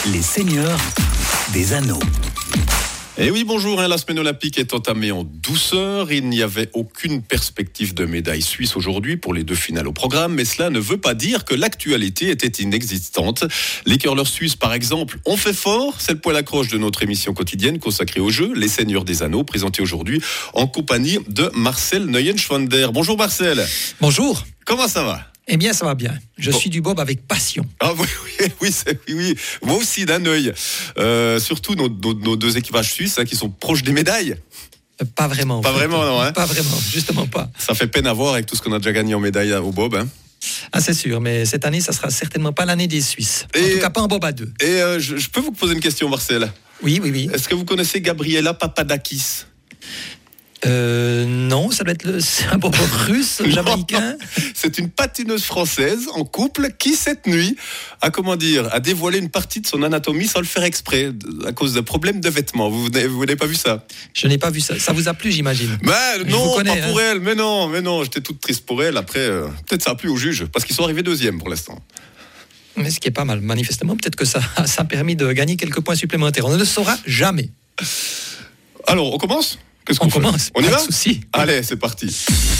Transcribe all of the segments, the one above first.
Les seigneurs des anneaux. Et oui, bonjour, la semaine olympique est entamée en douceur. Il n'y avait aucune perspective de médaille suisse aujourd'hui pour les deux finales au programme, mais cela ne veut pas dire que l'actualité était inexistante. Les curleurs suisses, par exemple, ont fait fort. C'est le poil accroche de notre émission quotidienne consacrée au jeu, Les Seigneurs des Anneaux, présentée aujourd'hui en compagnie de Marcel Neuenschwander. Bonjour Marcel. Bonjour. Comment ça va ? Eh bien, ça va bien. Je suis du bob avec passion. Ah oui. Moi aussi, d'un œil. Surtout nos deux équipages suisses qui sont proches des médailles. Pas vraiment. Pas vraiment, non. Pas vraiment, justement pas. Ça fait peine à voir avec tout ce qu'on a déjà gagné en médaille au bob. Ah, c'est sûr, mais cette année, ça sera certainement pas l'année des Suisses. En tout cas, pas en bob à deux. Et je peux vous poser une question, Marcel ? Oui. Est-ce que vous connaissez Gabriela Papadakis ? Non, ça doit être c'est un bob russe, jamaïcain. C'est une patineuse française en couple qui, cette nuit, a dévoilé une partie de son anatomie sans le faire exprès, à cause d'un problème de vêtements. Vous n'avez pas vu ça ? Je n'ai pas vu ça. Ça vous a plu, j'imagine ? Non, pas pour elle. Mais non, j'étais toute triste pour elle. Après, peut-être ça a plu au juge, parce qu'ils sont arrivés deuxième pour l'instant. Mais ce qui est pas mal, manifestement, peut-être que ça a permis de gagner quelques points supplémentaires. On ne le saura jamais. Alors, on commence ? On commence. On y va ? Pas de souci. Allez, c'est parti.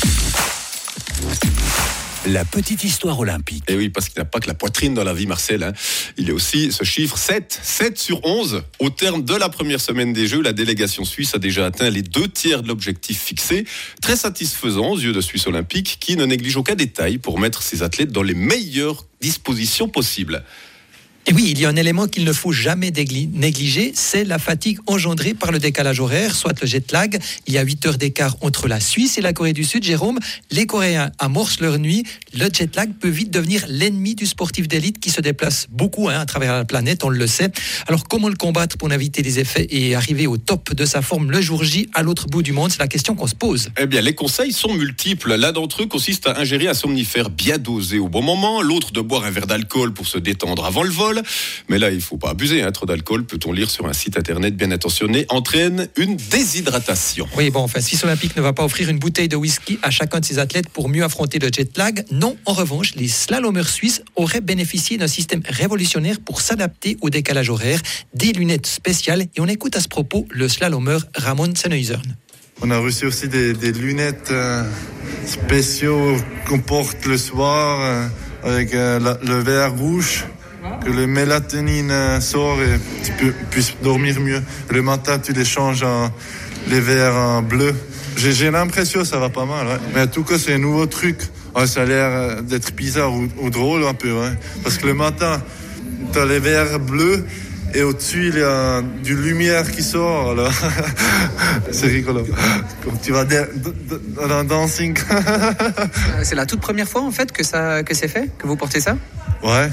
La petite histoire olympique. Et oui, parce qu'il n'y a pas que la poitrine dans la vie, Marcel. Il y a aussi ce chiffre 7. 7 sur 11. Au terme de la première semaine des Jeux, la délégation suisse a déjà atteint les 2/3 de l'objectif fixé. Très satisfaisant aux yeux de Suisse Olympique, qui ne néglige aucun détail pour mettre ses athlètes dans les meilleures dispositions possibles. Et oui, il y a un élément qu'il ne faut jamais négliger, c'est la fatigue engendrée par le décalage horaire, soit le jet lag. Il y a 8 heures d'écart entre la Suisse et la Corée du Sud. Jérôme, les Coréens amorcent leur nuit. Le jet lag peut vite devenir l'ennemi du sportif d'élite qui se déplace beaucoup à travers la planète, on le sait. Alors comment le combattre pour en éviter les effets et arriver au top de sa forme le jour J à l'autre bout du monde ? C'est la question qu'on se pose. Eh bien, les conseils sont multiples. L'un d'entre eux consiste à ingérer un somnifère bien dosé au bon moment, l'autre de boire un verre d'alcool pour se détendre avant le vol. Mais là, il ne faut pas abuser. Trop d'alcool, peut-on lire sur un site internet bien intentionné, entraîne une déshydratation. Oui, Suisse Olympique ne va pas offrir une bouteille de whisky à chacun de ses athlètes pour mieux affronter le jet lag. Non, en revanche, les slalomeurs suisses auraient bénéficié d'un système révolutionnaire pour s'adapter au décalage horaire, des lunettes spéciales. Et on écoute à ce propos le slalomeur Ramon Sennhuysen. On a reçu aussi des lunettes spéciaux qu'on porte le soir avec le verre rouge. Que le mélatonine sort et tu puisses dormir mieux. Le matin, tu les changes les verres en bleu. J'ai l'impression que ça va pas mal. Ouais. Mais en tout cas, c'est un nouveau truc. Ouais, ça a l'air d'être bizarre ou drôle un peu. Ouais. Parce que le matin, tu as les verres bleus et au-dessus, il y a du lumière qui sort. Alors. C'est rigolo. Comme tu vas dans un dancing. C'est la toute première fois en fait que c'est fait, que vous portez ça ? Ouais.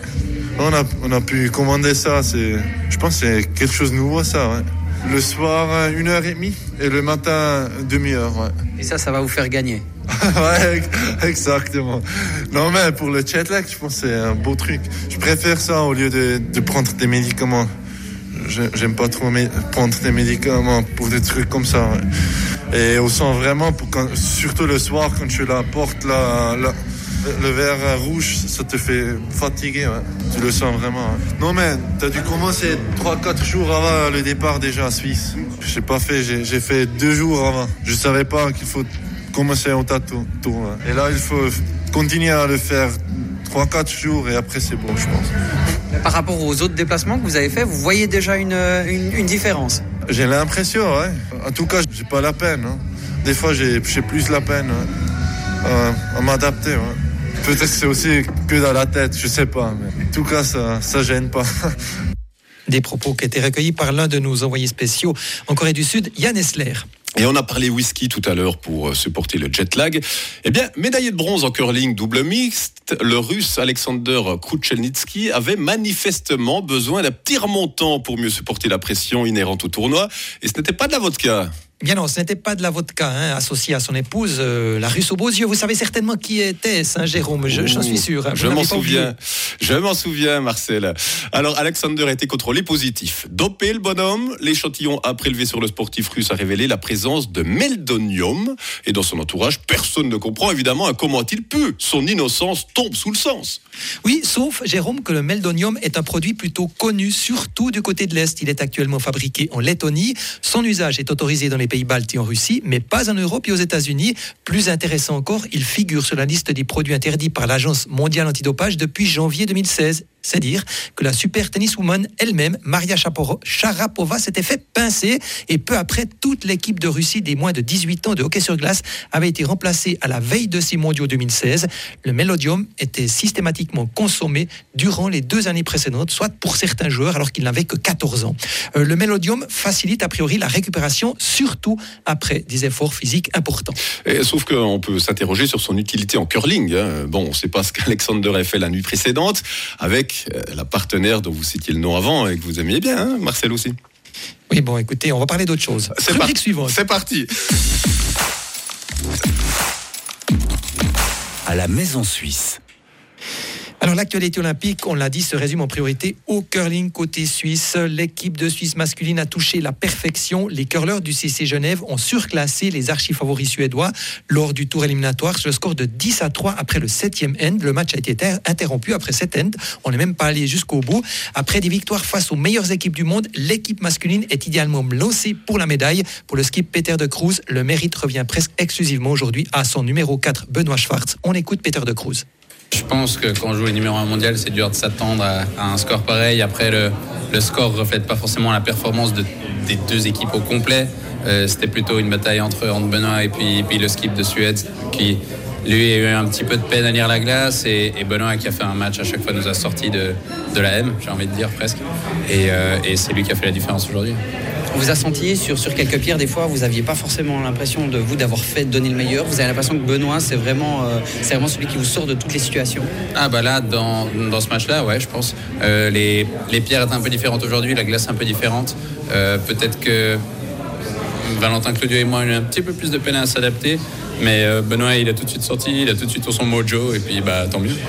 On a pu commander ça. Je pense que c'est quelque chose de nouveau, ça. Ouais. Le soir, 1h30 et le matin, 1/2 heure. Ouais. Et ça va vous faire gagner. Ouais, exactement. Non, mais pour le jet lag, je pense que c'est un beau truc. Je préfère ça au lieu de prendre des médicaments. J'aime pas trop prendre des médicaments pour des trucs comme ça. Ouais. Et on sent vraiment, surtout le soir, quand tu la portes le verre rouge, ça te fait fatiguer, ouais. Tu le sens vraiment. Ouais. Non, mais t'as dû commencer 3-4 jours avant le départ déjà à Suisse. J'ai pas fait, j'ai fait 2 jours avant. Je savais pas qu'il faut commencer au tour. Ouais. Et là, il faut continuer à le faire 3-4 jours et après c'est bon, je pense. Par rapport aux autres déplacements que vous avez fait, vous voyez déjà une différence ? J'ai l'impression, ouais. En tout cas, j'ai pas la peine. Hein. Des fois, j'ai plus la peine à m'adapter, ouais. Peut-être que c'est aussi que dans la tête, je sais pas. Mais en tout cas, ça gêne pas. Des propos qui étaient recueillis par l'un de nos envoyés spéciaux en Corée du Sud, Yann Essler. Et on a parlé whisky tout à l'heure pour supporter le jet lag. Eh bien, médaillé de bronze en curling double mixte, le Russe Alexander Kruchelnitsky avait manifestement besoin d'un petit remontant pour mieux supporter la pression inhérente au tournoi. Et ce n'était pas de la vodka. Bien non, ce n'était pas de la vodka, associée à son épouse, la Russe aux beaux yeux. Vous savez certainement qui était-ce, Jérôme, j'en suis sûr. Je m'en souviens, Marcel. Alors, Alexander a été contrôlé positif. Dopé, le bonhomme, l'échantillon à prélever sur le sportif russe a révélé la présence de meldonium. Et dans son entourage, personne ne comprend évidemment comment il peut. Son innocence tombe sous le sens. Oui, sauf, Jérôme, que le meldonium est un produit plutôt connu, surtout du côté de l'Est. Il est actuellement fabriqué en Lettonie. Son usage est autorisé dans les pays baltes et en Russie, mais pas en Europe et aux États-Unis. Plus intéressant encore, il figure sur la liste des produits interdits par l'Agence mondiale antidopage depuis janvier 2016. C'est dire que la super tenniswoman elle-même, Maria Sharapova, s'était fait pincer et peu après, toute l'équipe de Russie des moins de 18 ans de hockey sur glace avait été remplacée à la veille de ces mondiaux 2016. Le meldonium était systématiquement consommé durant les 2 années précédentes, soit pour certains joueurs alors qu'ils n'avaient que 14 ans. Le meldonium facilite a priori la récupération, surtout après des efforts physiques importants. Sauf qu'on peut s'interroger sur son utilité en curling. Bon, on ne sait pas ce qu'Alexander a fait la nuit précédente avec la partenaire dont vous citiez le nom avant et que vous aimiez bien, Marcel aussi. Oui, bon, écoutez, on va parler d'autre chose. Rubrique suivante. C'est parti. À la maison suisse. Alors l'actualité olympique, on l'a dit, se résume en priorité au curling côté suisse. L'équipe de Suisse masculine a touché la perfection. Les curleurs du CC Genève ont surclassé les archi-favoris suédois lors du tour éliminatoire sur le score de 10-3 après le 7e end. Le match a été interrompu après 7 ends. On n'est même pas allé jusqu'au bout. Après des victoires face aux meilleures équipes du monde, l'équipe masculine est idéalement lancée pour la médaille. Pour le skip Peter de Cruz, le mérite revient presque exclusivement aujourd'hui à son numéro 4, Benoît Schwartz. On écoute Peter de Cruz. Je pense que quand on joue les numéro 1 mondial, c'est dur de s'attendre à un score pareil. Après, le score ne reflète pas forcément la performance des 2 équipes au complet. C'était plutôt une bataille entre Benoît et puis le skip de Suède qui, lui, a eu un petit peu de peine à lire la glace. Et Benoît, qui a fait un match à chaque fois, nous a sorti de la M, j'ai envie de dire presque. Et c'est lui qui a fait la différence aujourd'hui. On vous a senti sur quelques pierres, des fois, vous n'aviez pas forcément l'impression d'avoir donné le meilleur. Vous avez l'impression que Benoît, c'est vraiment celui qui vous sort de toutes les situations. Ah bah là, dans ce match-là, ouais, je pense. Les pierres étaient un peu différentes aujourd'hui, la glace un peu différente. Peut-être que Valentin Clodieux et moi, on a eu un petit peu plus de peine à s'adapter. Mais Benoît, il a tout de suite sorti, il a tout de suite son mojo, et puis tant mieux.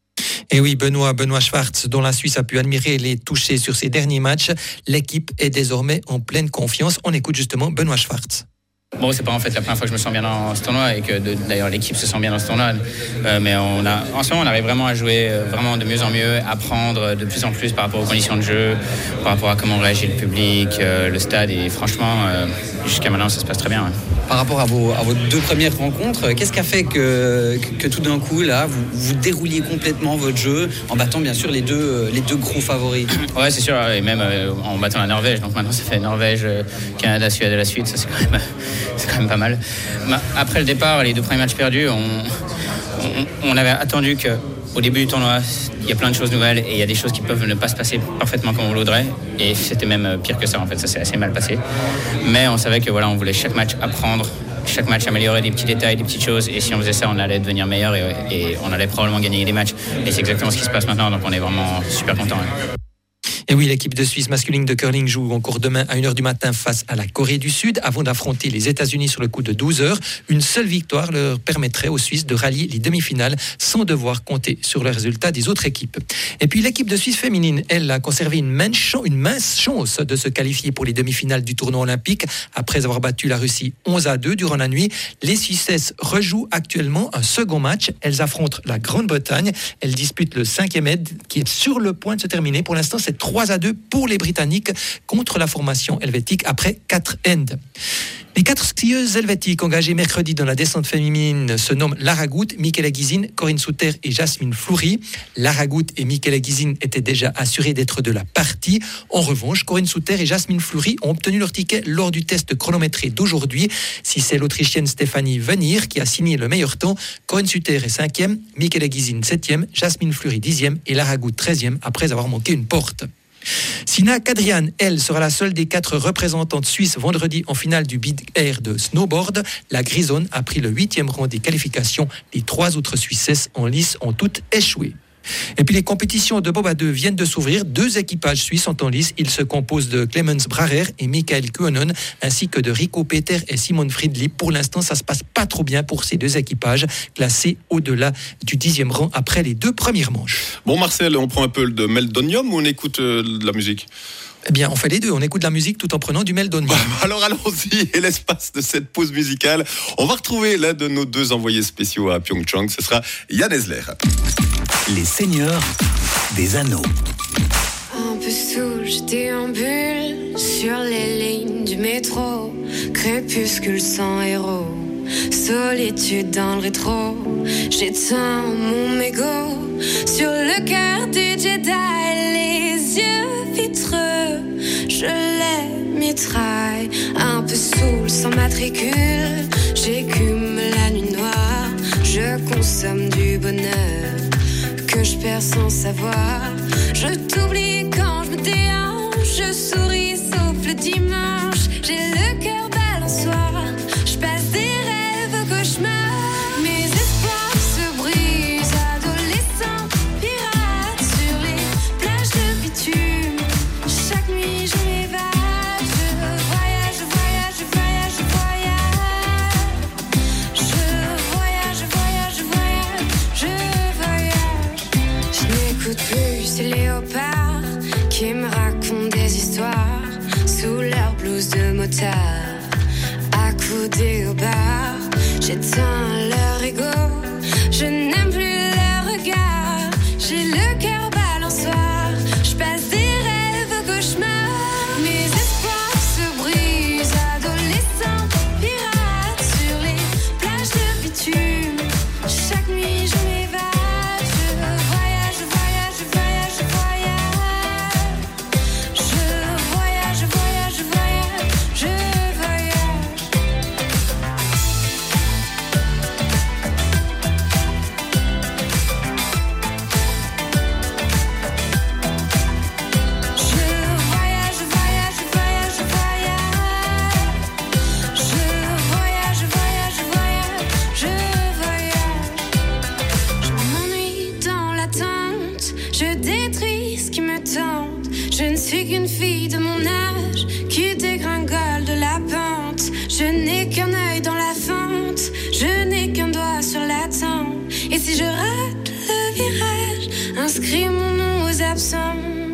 Et oui, Benoît Schwartz, dont la Suisse a pu admirer les touchés sur ses derniers matchs, l'équipe est désormais en pleine confiance. On écoute justement Benoît Schwartz. Bon, c'est pas en fait la première fois que je me sens bien dans ce tournoi et que d'ailleurs l'équipe se sent bien dans ce tournoi. Mais en ce moment, on arrive vraiment à jouer vraiment de mieux en mieux, apprendre de plus en plus par rapport aux conditions de jeu, par rapport à comment réagit le public, le stade. Et franchement, jusqu'à maintenant, ça se passe très bien. Ouais. Par rapport à vos 2 premières rencontres, qu'est-ce qui a fait que tout d'un coup, là, vous dérouliez complètement votre jeu en battant bien sûr les deux gros favoris? Ouais, c'est sûr, et même en battant la Norvège. Donc maintenant, ça fait Norvège, Canada, Suède à la suite. Ça, c'est quand même pas mal. Après le départ, les 2 premiers matchs perdus, on avait attendu qu'au début du tournoi, il y a plein de choses nouvelles et il y a des choses qui peuvent ne pas se passer parfaitement comme on voudrait. Et c'était même pire que ça, en fait. Ça s'est assez mal passé. Mais on savait que on voulait chaque match apprendre, chaque match améliorer des petits détails, des petites choses. Et si on faisait ça, on allait devenir meilleur et on allait probablement gagner des matchs. Et c'est exactement ce qui se passe maintenant. Donc on est vraiment super contents. Ouais. Et oui, l'équipe de Suisse masculine de curling joue encore demain à 1h du matin face à la Corée du Sud avant d'affronter les États-Unis sur le coup de 12h. Une seule victoire leur permettrait aux Suisses de rallier les demi-finales sans devoir compter sur le résultat des autres équipes. Et puis l'équipe de Suisse féminine, elle, a conservé une mince chance de se qualifier pour les demi-finales du tournoi olympique après avoir battu la Russie 11-2 durant la nuit. Les Suissesses rejouent actuellement un second match. Elles affrontent la Grande-Bretagne. Elles disputent le 5e aide qui est sur le point de se terminer. Pour l'instant, c'est 3-2 pour les Britanniques contre la formation helvétique après 4 ends. Les 4 skieuses helvétiques engagées mercredi dans la descente féminine se nomment Lara Gut, Michela Gysin, Corinne Suter et Jasmine Fleury. Lara Gut et Michela Gysin étaient déjà assurées d'être de la partie. En revanche, Corinne Suter et Jasmine Fleury ont obtenu leur ticket lors du test chronométré d'aujourd'hui. Si c'est l'Autrichienne Stéphanie Venir qui a signé le meilleur temps, Corinne Suter est 5e, Michela Gysin 7e, Jasmine Fleury 10e et Lara Gut 13e après avoir manqué une porte. Sina Kadrian, elle, sera la seule des 4 représentantes suisses vendredi en finale du Big Air de snowboard. La Grisonne a pris le 8e rang des qualifications. Les 3 autres Suissesses en lice ont toutes échoué. Et puis les compétitions de bob à 2 viennent de s'ouvrir. 2 équipages suisses sont en lice. Ils se composent de Clemens Brarer et Michael Kuonen, ainsi que de Rico Peter et Simon Friedli. Pour l'instant, ça se passe pas trop bien pour ces 2 équipages, classés au-delà du 10e rang après les 2 premières manches. Bon Marcel, on prend un peu de Meldonium ou on écoute de la musique ? Eh bien, on fait les deux. On écoute de la musique tout en prenant du Meldonium. Alors allons-y, et l'espace de cette pause musicale, on va retrouver l'un de nos 2 envoyés spéciaux à Pyeongchang, ce sera Yann Esler. Les seigneurs des anneaux. Un peu saoul, je déambule sur les lignes du métro. Crépuscule sans héros, solitude dans le rétro. J'éteins mon mégot sur le cœur du Jedi, les yeux vitreux, je les mitraille. Un peu saoul sans matricule, j'écume la nuit noire. Je consomme du bonheur que je perds sans savoir. Je t'oublie quand je me déhanche, je souris sauf le dimanche. J'ai le cœur balançoire, je passe des rêves au cauchemar. Mes espoirs se brisent, adolescent, pirate sur les plages de bitume. Chaque nuit je m'évade, je voyage, voyage, voyage, voyage. Je voyage, voyage, voyage, je voyage. Je n'écoute plus ces léopards qui me racontent des histoires sous leur blouse de motard. Accoudés au bar, j'éteins leur ego, je n'aime plus leur regard. J'ai le cœur balançoire, je passe des rêves au cauchemar. Mes espoirs se brisent, adolescent, pirate sur les plages de bitume. Chaque nuit je m'évade, je voyage, voyage, voyage, voyage. Je voyage, voyage, voyage, je voyage. Je détruis ce qui me tente. Je ne suis qu'une fille de mon âge qui dégringole de la pente. Je n'ai qu'un œil dans la fente, je n'ai qu'un doigt sur la tempe. Et si je rate le virage, inscris mon nom aux absents.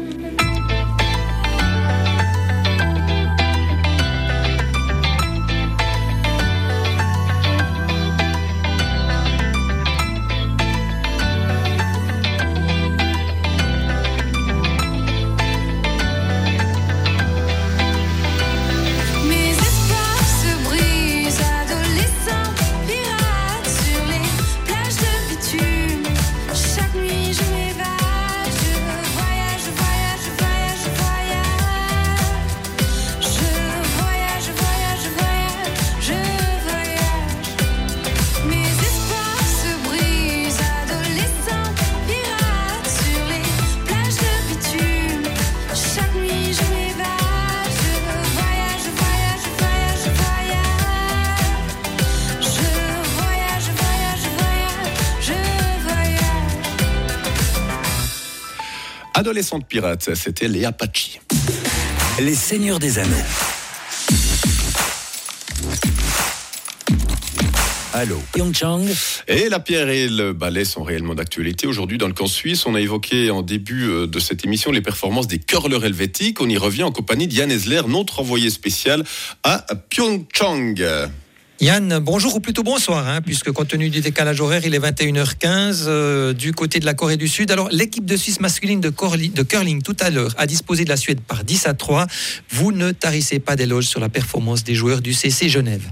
Adolescente pirate, c'était les Apaches. Les seigneurs des anneaux. Allô, Pyeongchang. Et la pierre et le ballet sont réellement d'actualité. Aujourd'hui, dans le camp suisse, on a évoqué en début de cette émission les performances des curleurs helvétiques. On y revient en compagnie de Yann Esler, notre envoyé spécial à Pyeongchang. Yann, bonjour ou plutôt bonsoir, puisque compte tenu du décalage horaire, il est 21h15 du côté de la Corée du Sud. Alors, l'équipe de Suisse masculine de curling tout à l'heure a disposé de la Suède par 10-3. Vous ne tarissez pas d'éloges sur la performance des joueurs du CC Genève.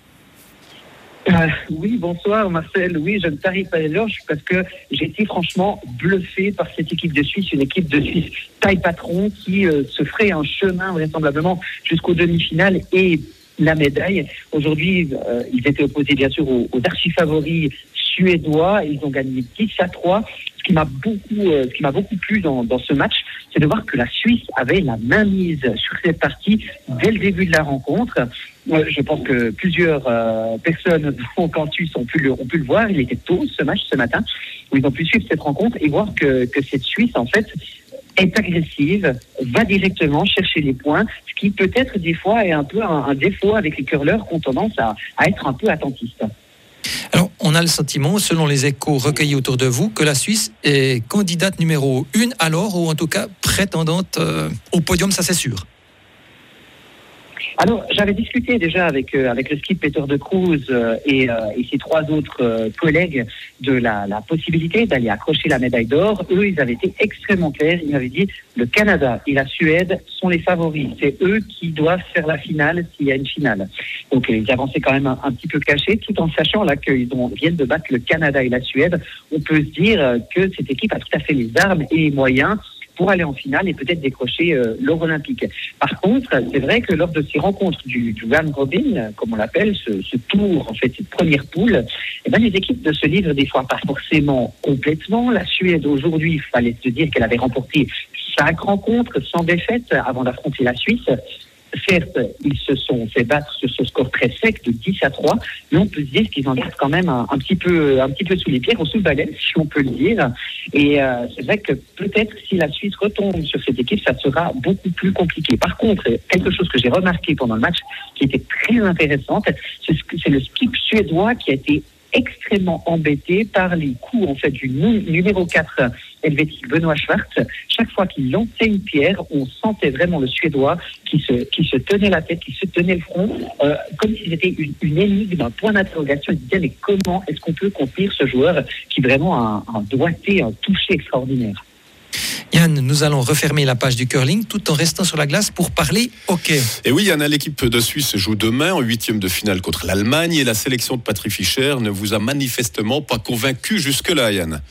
Oui, bonsoir Marcel. Oui, je ne tarie pas d'éloges parce que j'ai été franchement bluffé par cette équipe de Suisse, une équipe de Suisse taille patron qui se ferait un chemin vraisemblablement jusqu'aux demi-finales et la médaille. Aujourd'hui, ils étaient opposés bien sûr aux archi-favoris suédois. Ils ont gagné 10-3, ce qui m'a beaucoup plu dans ce match, c'est de voir que la Suisse avait la main mise sur cette partie dès le début de la rencontre. Je pense que plusieurs personnes au campus ont pu le voir. Il était tôt ce match ce matin où ils ont pu suivre cette rencontre et voir que cette Suisse en fait est agressive, va directement chercher les points, ce qui peut-être des fois est un peu un défaut avec les curleurs qui ont tendance à être un peu attentistes. Alors, on a le sentiment, selon les échos recueillis autour de vous, que la Suisse est candidate numéro 1 alors, ou en tout cas prétendante au podium, ça c'est sûr. Alors, j'avais discuté déjà avec le ski Peter de Cruz et ses 3 autres collègues de la possibilité d'aller accrocher la médaille d'or. Eux, ils avaient été extrêmement clairs. Ils m'avaient dit le Canada et la Suède sont les favoris. C'est eux qui doivent faire la finale s'il y a une finale. Donc, ils avançaient quand même un petit peu cachés, tout en sachant là qu'ils viennent de battre le Canada et la Suède. On peut se dire que cette équipe a tout à fait les armes et les moyens pour aller en finale et peut-être décrocher l'or olympique. Par contre, c'est vrai que lors de ces rencontres du round robin, comme on l'appelle, ce tour, en fait, cette première poule, les équipes ne se livrent des fois pas forcément complètement. La Suède, aujourd'hui, il fallait se dire qu'elle avait remporté 5 rencontres sans défaite avant d'affronter la Suisse. Certes, ils se sont fait battre sur ce score très sec de 10-3, mais on peut se dire qu'ils en gardent quand même un petit peu sous les pierres, ou sous le balai, si on peut le dire. Et c'est vrai que peut-être si la Suisse retombe sur cette équipe, ça sera beaucoup plus compliqué. Par contre, quelque chose que j'ai remarqué pendant le match, qui était très intéressante, c'est le skip suédois qui a été extrêmement embêté par les coups en fait du numéro 4 helvétique Benoît Schwartz. Chaque fois qu'il lançait une pierre, on sentait vraiment le Suédois qui se tenait la tête, qui se tenait le front, comme si c'était une énigme, un point d'interrogation. Il disait mais comment est-ce qu'on peut contenir ce joueur qui vraiment a un doigté, un toucher extraordinaire. Yann, nous allons refermer la page du curling tout en restant sur la glace pour parler hockey. Et oui, Yann, l'équipe de Suisse joue demain en 8e de finale contre l'Allemagne et la sélection de Patrick Fischer ne vous a manifestement pas convaincu jusque-là, Yann.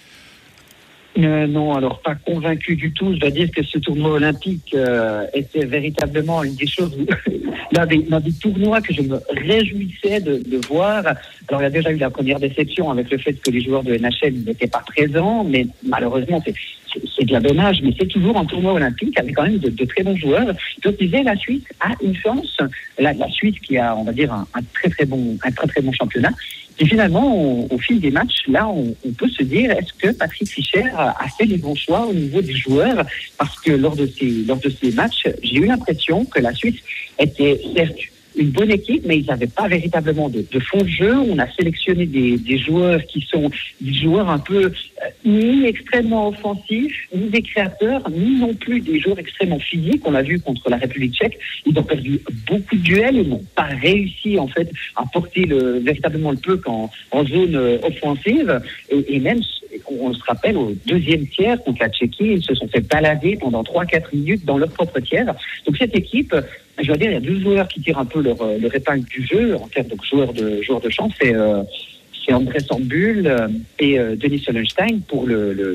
Non, alors pas convaincu du tout. Je dois dire que ce tournoi olympique était véritablement une des choses, l'un des tournois que je me réjouissais de voir. Alors il y a déjà eu la première déception avec le fait que les joueurs de NHL n'étaient pas présents, mais malheureusement c'est bien dommage, mais c'est toujours un tournoi olympique avec quand même de très bons joueurs. Je disais, la Suisse a une chance. La Suisse qui a, on va dire, un très très bon championnat. Et finalement, au fil des matchs, là, on peut se dire, est-ce que Patrick Fischer a fait les bons choix au niveau des joueurs? Parce que lors de ces matchs, j'ai eu l'impression que la Suisse était certes une bonne équipe, mais ils n'avaient pas véritablement de fond de jeu. On a sélectionné des joueurs qui sont des joueurs un peu ni extrêmement offensifs, ni des créateurs, ni non plus des joueurs extrêmement physiques. On l'a vu contre la République tchèque. Ils ont perdu beaucoup de duels. Ils n'ont pas réussi, en fait, à porter véritablement le puck en zone offensive. Et même, on se rappelle, au deuxième tiers contre la Tchéquie, ils se sont fait balader pendant 3-4 minutes dans leur propre tiers. Donc cette équipe, je dois dire, il y a 2 joueurs qui tirent un peu leur épingle du jeu en termes de joueurs de champ. C'est André Sambul et Denis Sollenstein pour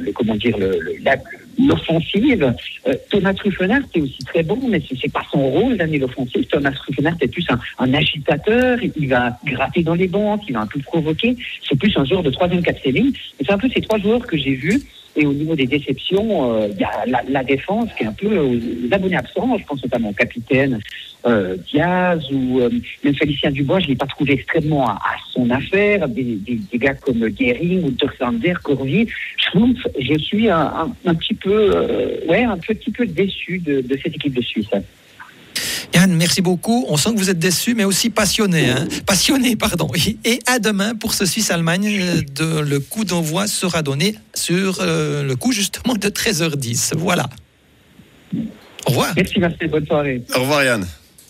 l'offensive. Thomas Truffenard, c'est aussi très bon, mais c'est pas son rôle d'amener l'offensive. Thomas Truffenard, c'est plus un agitateur. Il va gratter dans les bancs, il va un peu provoquer. C'est plus un joueur de 3e, 4e ligne. Et c'est un peu ces 3 joueurs que j'ai vus. Et au niveau des déceptions, il y a la défense qui est un peu l'abonné absent. Je pense notamment au capitaine Diaz ou même Félicien Dubois. Je ne l'ai pas trouvé extrêmement à son affaire. Des gars comme Gehring ou Tursander, Corvi. Je suis un petit peu déçu de cette équipe de Suisse. Yann, merci beaucoup. On sent que vous êtes déçu, mais aussi passionné. Et à demain pour ce Suisse-Allemagne. Le coup d'envoi sera donné sur le coup justement de 13h10. Voilà. Au revoir. Merci, bonne soirée. Au revoir, Yann.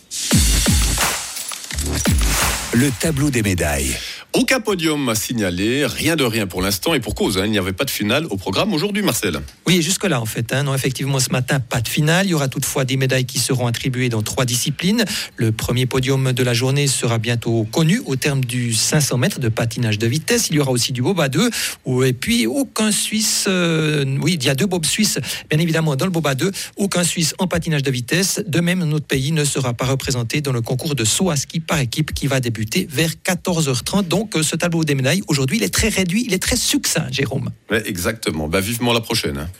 Le tableau des médailles. Aucun podium à signaler, rien de rien pour l'instant, et pour cause, il n'y avait pas de finale au programme aujourd'hui, Marcel. Oui, jusque-là en fait. Non, effectivement, ce matin, pas de finale. Il y aura toutefois des médailles qui seront attribuées dans 3 disciplines. Le premier podium de la journée sera bientôt connu au terme du 500 mètres de patinage de vitesse. Il y aura aussi du bob à 2. Et puis, aucun Suisse... il y a 2 bobs suisses, bien évidemment, dans le bob à 2. Aucun Suisse en patinage de vitesse. De même, notre pays ne sera pas représenté dans le concours de saut à ski par équipe qui va débuter vers 14h30. Donc, Donc, ce tableau des médailles, aujourd'hui, il est très réduit, il est très succinct, Jérôme. Ouais, exactement. Vivement la prochaine. Hein.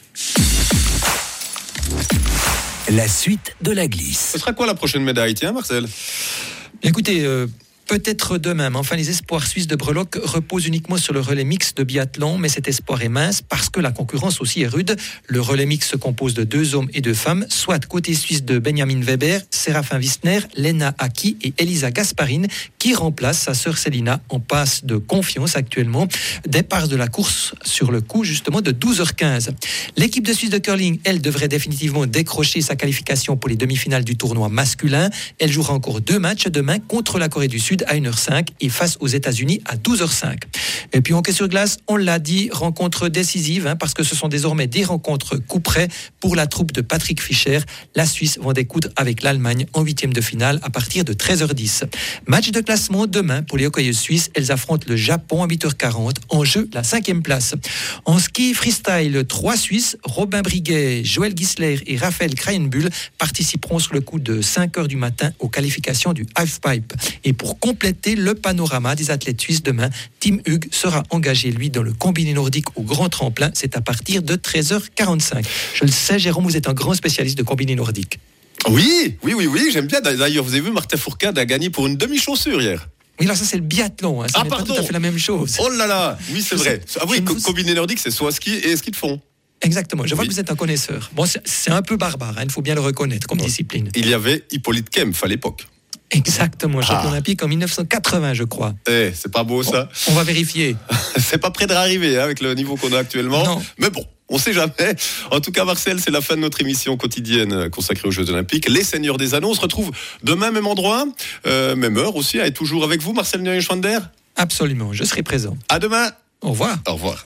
La suite de la glisse. Ce sera quoi la prochaine médaille, tiens, Marcel? Écoutez, peut-être demain, mais enfin les espoirs suisses de Breloque reposent uniquement sur le relais mix de biathlon, mais cet espoir est mince parce que la concurrence aussi est rude. Le relais mix se compose de 2 hommes et 2 femmes, soit côté suisse de Benjamin Weber, Séraphin Wissner, Lena Aki et Elisa Gasparine, qui remplace sa sœur Célina en passe de confiance actuellement. Départ de la course sur le coup justement de 12h15. L'équipe de Suisse de curling, elle, devrait définitivement décrocher sa qualification pour les demi-finales du tournoi masculin. Elle jouera encore 2 matchs demain contre la Corée du Sud à 1h05 et face aux États-Unis à 12h05. Et puis en hockey sur glace, on l'a dit, rencontre décisive, parce que ce sont désormais des rencontres coup près pour la troupe de Patrick Fischer. La Suisse va découdre avec l'Allemagne en 8e de finale à partir de 13h10. Match de classement demain pour les hockeyeuses suisses. Elles affrontent le Japon à 8h40. En jeu, la 5e place. En ski freestyle, 3 Suisses, Robin Briguet, Joël Gisler et Raphaël Krahenbuhl participeront sur le coup de 5h du matin aux qualifications du halfpipe. Et pour compléter le panorama des athlètes suisses demain, Tim Hug sera engagé, lui, dans le combiné nordique au grand tremplin. C'est à partir de 13h45. Je le sais, Jérôme, vous êtes un grand spécialiste de combiné nordique. Oui, j'aime bien. D'ailleurs, vous avez vu, Martin Fourcade a gagné pour une demi-chaussure hier. Oui, alors ça, c'est le biathlon. Ça n'est pas tout à fait la même chose. Oh là là, oui, c'est vrai. Ah oui, combiné nordique, c'est soit ski et ski de fond. Exactement, je vois que vous êtes un connaisseur. Bon, c'est un peu barbare, il faut bien le reconnaître comme discipline. Il y avait Hippolyte Kempf à l'époque. Exactement, champion olympique en 1980, je crois. C'est pas beau ça. On va vérifier. C'est pas près de arriver avec le niveau qu'on a actuellement. Non. Mais bon, on sait jamais. En tout cas, Marcel, c'est la fin de notre émission quotidienne consacrée aux Jeux Olympiques. Les Seigneurs des Anneaux, on se retrouve demain, même endroit, même heure aussi, et toujours avec vous, Marcel Neuenschwander. Absolument, je serai présent. À demain. Au revoir. Au revoir.